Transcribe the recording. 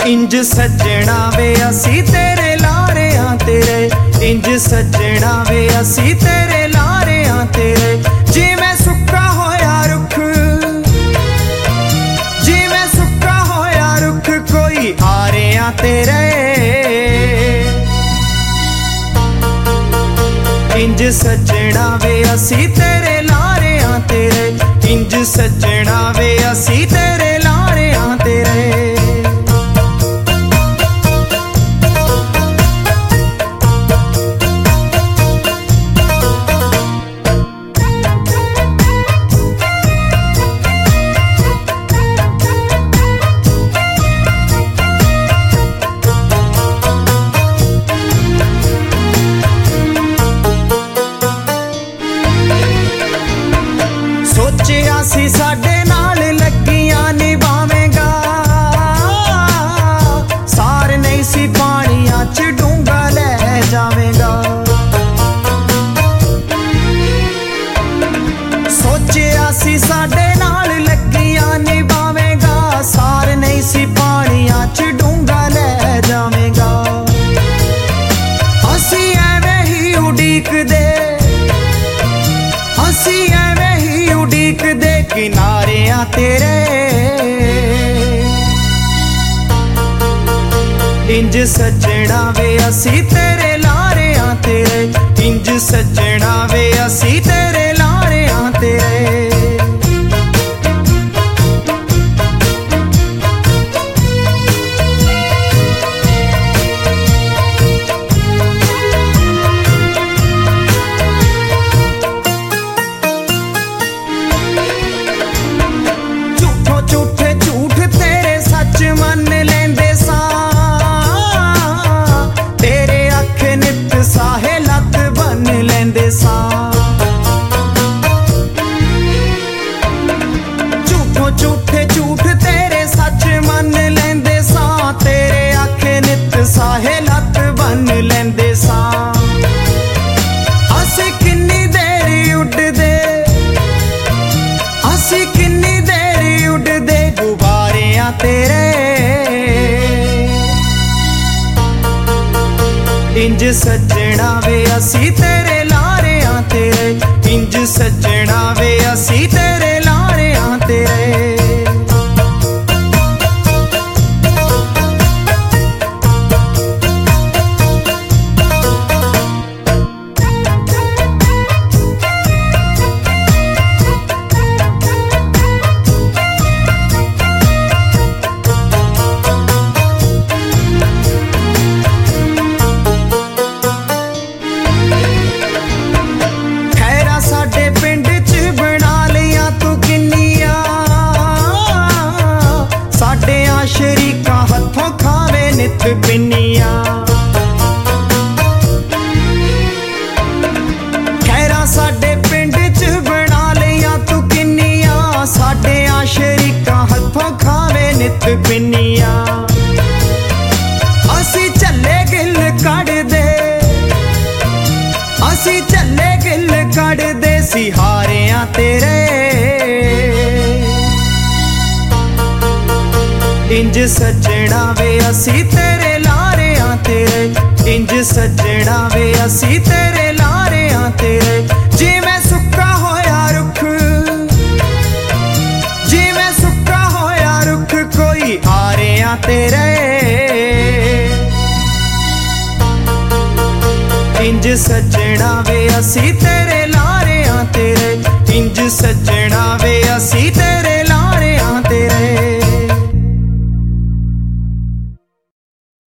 इंज सजना वे असी तेरे लारे हाँ तेरे, इंज सजना वे असी तेरे लारे हाँ तेरे। जिवें सुक्का होया रुख, जिवें सुक्का होया रुख कोई आरे हाँ तेरे। इंज सजना वे असी तेरे लारे हाँ तेरे, इंज सजना वे असी तेरे लारे हाँ तेरे। सोचिया सी साडे नाल लगियां निभावेगा, सार नहीं सी पानियां च डूंगा लै जावेगा। सोचिया सी साडे नाल लगियां निभावेगा, सार नहीं सी पानियां च डूंगा लै जावेगा। असी एवें ही उड़ीकदे, असी एवें ही उड़ीकदे किनारे हाँ तेरे। इंज सजना वे असी तेरे लारे हाँ तेरे, इंज सजना वे असी तेरे लारे हाँ तेरे। झूठे झूठ तेरे सच मन लेंदे सा, तेरे अख नित साहे लत बन लेंदे सा। झूठे झूठ तेरे सच मन लेंदे सा, तेरे अख नित साहे लत बन लेंदे सा। असी किन्नी देर उड़दे, असी किन्नी देर उड़दे गुब्बारे हाँ तेरे। इंज सजना वे असी तेरे लारे हाँ तेरे, इंज सजना वे असी तेरे लारे हाँ तेरे। साडे पिंड च बना लिया तू किन्निया, साडे आ शरीका हथों खावे नित पिन्निया। खैरा साडे पिंड च बना लिया तू किन्निया, साडे आ शरीका हथों खावे नित पिन्निया। असी चले गिल कड़ दे, असी चले गिल कड़ दे सिहारे हाँ तेरे। इंज सजना वे असी तेरे लारे हाँ तेरे, इंज सजना वे असी तेरे लारे हाँ तेरे। जिवें सुक्का होया रुख, जिवें सुक्का होया रुख कोई आरे हाँ तेरे। इंज सजना वे असी तेरे लारे हाँ तेरे, इंज सजना वे असी तेरे